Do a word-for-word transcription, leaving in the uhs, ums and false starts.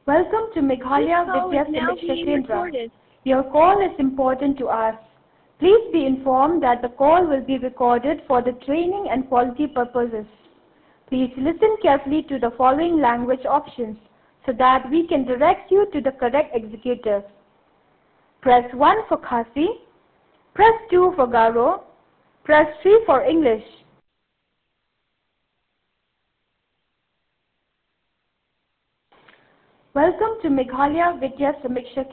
Welcome to This Meghalaya call is Vidya now Samiksha being Kendra. recorded. Your call is important to us. Please be informed that the call will be recorded for the training and quality purposes. Please listen carefully to the following language options so that we can direct you to the correct executive. Press one for Khasi, press two for Garo, press three for English. Welcome to Meghalaya Vidya Samiksha